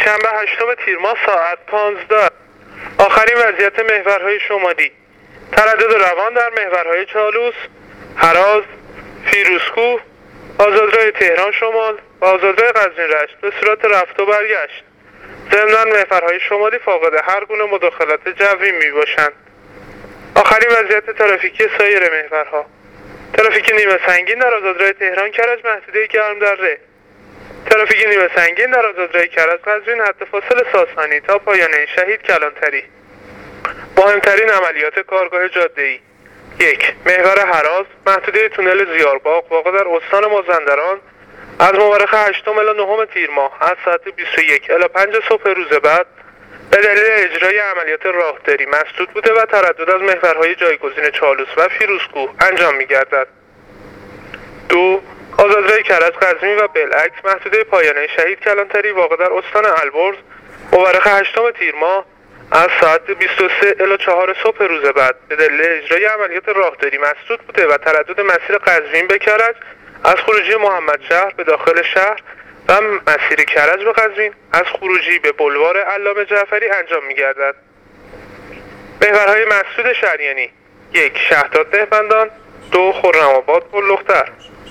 شنبه 8 تیر ماه ساعت 15. آخرین وضعیت محورهای شمالی: تردد روان در محورهای چالوس، هراز، فیروزکوه، آزادراه تهران شمال و آزادراه قزوین رشت به صورت رفت و برگشت. ضمناً محورهای شمالی فاقد هر گونه مداخلت جوی می باشند. آخرین وضعیت ترافیکی سایر محورها: ترافیک نیمه سنگین در آزادراه تهران کرج محدوده گرم در ره. ترافیک نیمه سنگین در آزادراه کرج قزوین حد فاصل ساسانی تا پایانه شهید کلانتری. مهمترین عملیات کارگاه جاده‌ای: 1. محور هراز، محدوده تونل زیارباغ واقع در استان مازندران از مورخ 8 الی 9 تیر ماه از ساعت 21 الی 5 صبح روز بعد به دلیل اجرای عملیات راهداری مسدود بوده و تردد از محورهای جایگزین چالوس و فیروزکوه انجام می‌گردد. 2. آزادراه کرج قزوین و بالعکس، محدوده پایانه شهید کلانتری واقع در استان البرز مورخ 8 تیر ماه از ساعت 23 الی 4 صبح روز بعد به دلیل اجرای عملیات راهداری مسدود بوده و تردد مسیر قزوین به کرج از خروجی محمد شهر به داخل شهر و مسیر کرج به قزوین از خروجی به بلوار علامه جعفری انجام می‌گردد. محورهای مسدود شریانی: 1. شهداد دهبندان، 2. خرم‌آباد پل‌لختر.